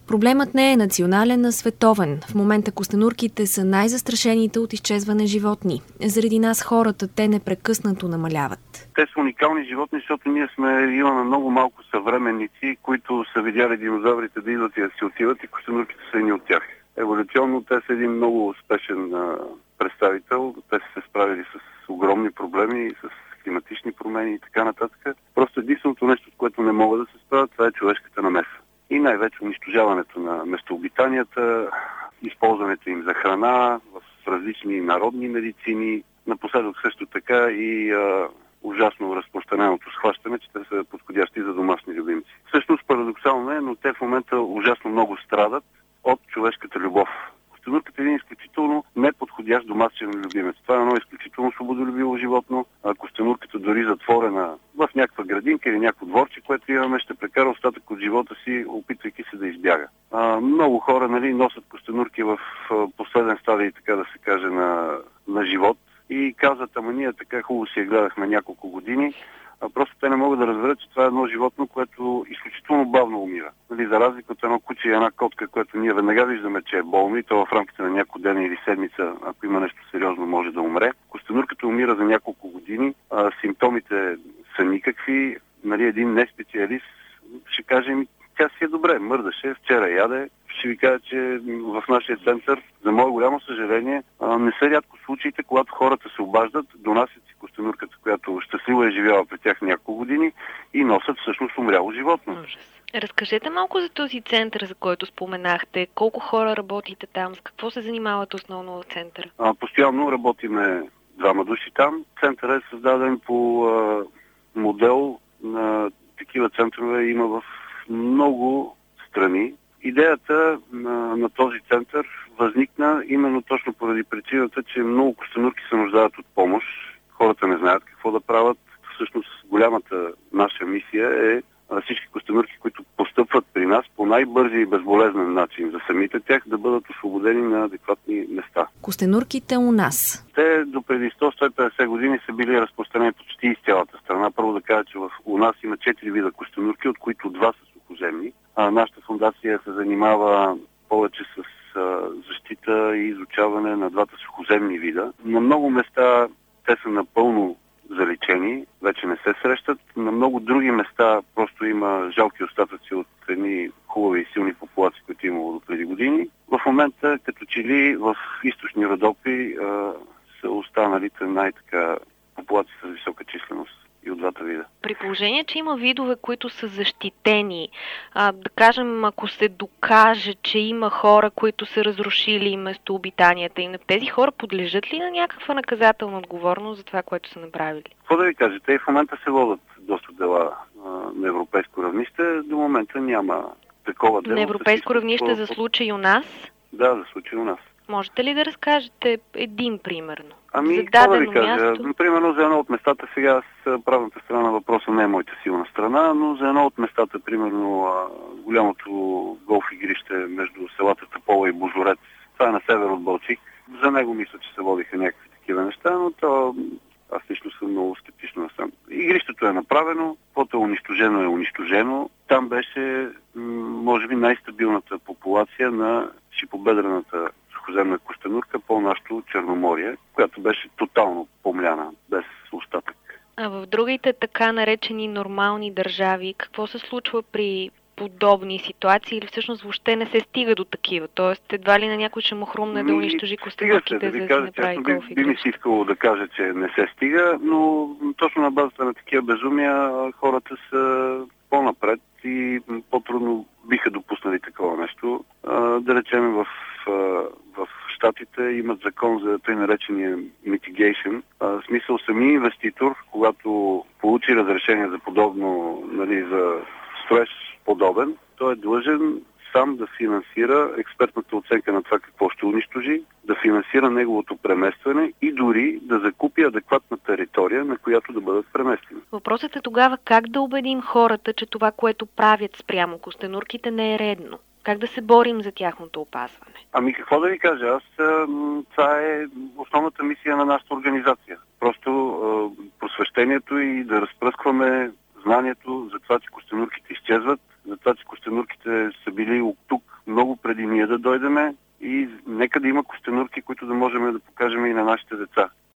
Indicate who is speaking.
Speaker 1: Проблемът не е национален, а световен. В момента костенурките са най-застрашените от изчезване животни. Заради нас хората те непрекъснато намаляват.
Speaker 2: Те са уникални животни, защото имаме много малко съвременници, които са видяли динозаврите да идват и да си отиват, и костенурките са едни от тях. Еволюционно те са един много успешен представител. Те са се справили с огромни проблеми, с климатични промени и така нататък. Просто единственото нещо, с което не могат да се справят, това е човешката намеса. И най-вече унищожаването на местообитанията, използването им за храна, в различни народни медицини. Напоследък също така и ужасно разпространеното схващане, че те са подходящи за домашни любимци. Всъщност парадоксално е, но те в момента ужасно много страдат от човешката любов. Костенурката е един изключително неподходящ домашен любимец. Това е едно изключително свободолюбиво животно. Костенурката дори затворена в някаква градинка или някакво дворче, което имаме, ще прекара остатък от живота си, опитвайки се да избяга. Много хора носят костенурки в последен стадий, така да се каже, на живот и казват, ние така хубаво си я гледахме няколко години. Просто те не могат да разберат, че това е едно животно, което изключително бавно умира. За разлика от едно куче и една котка, което ние веднага виждаме, че е болно и то в рамките на няколко дена или седмица, ако има нещо сериозно, може да умре. Костенурката умира за няколко години, симптомите са никакви. Един неспециалист ще каже, тя си е добре, мърдаше, вчера яде. Ще ви кажа, че в нашия център, за мое голямо съжаление, не са рядко случаите, когато хората се обаждат, донасят си костенурката, която щастливо е живяла при тях няколко години и носят всъщност умряло животно.
Speaker 3: Разкажете малко за този център, за който споменахте. Колко хора работите там? С какво се занимават основно в центъра?
Speaker 2: Постоянно работиме 2 души там. Центърът е създаден по модел на такива центрове има в много страни. Идеята на този център възникна именно точно поради причината, че много костенурки се нуждаят от помощ. Хората не знаят какво да правят. Всъщност голямата наша мисия е всички костенурки, които постъпват при нас по най-бързи и безболезнен начин за самите тях, да бъдат освободени на адекватни места.
Speaker 1: Костенурките у нас.
Speaker 2: Те до преди 100-150 години са били разпространени почти из цялата страна. Първо да кажа, че у нас има 4 вида костенурки, от които 2 са сухоземни. Нашата фондация се занимава повече с защита и изучаване на 2 сухоземни вида. На много места те са напълно заличени, вече не се срещат. На много други места просто има жалки остатъци от едни хубави и силни популации, които имало до преди години. В момента, като че ли в източни Родопи са останалите популации с висока численост и от 2 вида.
Speaker 3: При положение, че има видове, които са защитени, да кажем, ако се докаже, че има хора, които са разрушили местообитанията им, тези хора подлежат ли на някаква наказателна отговорност за това, което са направили?
Speaker 2: Какво да ви кажа? Те и в момента се водят доста дела на европейско равнище. До момента няма такова дело.
Speaker 3: На европейско равнище за случай у нас?
Speaker 2: Да, за случай у нас.
Speaker 3: Можете ли да разкажете един примерно?
Speaker 2: Какво да ви кажа? Примерно за едно от местата, сега с правната страна на въпроса не е моята силна страна, но за едно от местата, примерно голямото голф игрище между селата Топола и Божурец, това е на север от Балчик. За него мисля, че се водиха някакви такива неща, но аз лично съм много скептично насам. Игрището е направено, каквото е унищожено. Там беше, може би, най-стабилната популация на шипобедрената сухоземна костенурка по нашото Черноморие, която беше тотално помляна, без остатък.
Speaker 3: А в другите така наречени нормални държави, какво се случва при подобни ситуации или всъщност въобще не се стига до такива? Тоест, едва ли на някой ще му хрумне да унищожи костенурките, за да се направи голф игрище?
Speaker 2: Би ми си искало да кажа, че не се стига, но точно на базата на такива безумия хората са по-напред и по-трудно биха допуснали такова нещо. Да речем в Щатите имат закон за тъй наречения mitigation. В смисъл самия инвеститор, когато получи разрешение за подобно, за строеж подобен, той е длъжен сам да финансира експертната оценка на това какво ще унищожи, да финансира неговото преместване и дори да закупи адекватна територия, на която да бъдат преместени.
Speaker 3: Въпросът е тогава как да убедим хората, че това, което правят спрямо костенурките, не е редно. Как да се борим за тяхното опазване?
Speaker 2: Какво да ви кажа? Това е основната мисия на нашата организация. Просто просвещението и да разпръскваме знанието за това, че костенурките изчезват, за това, че костенурките са били тук много преди ние да дойдеме и нека да има костенурки, които да можем да покажем и на нашите деца.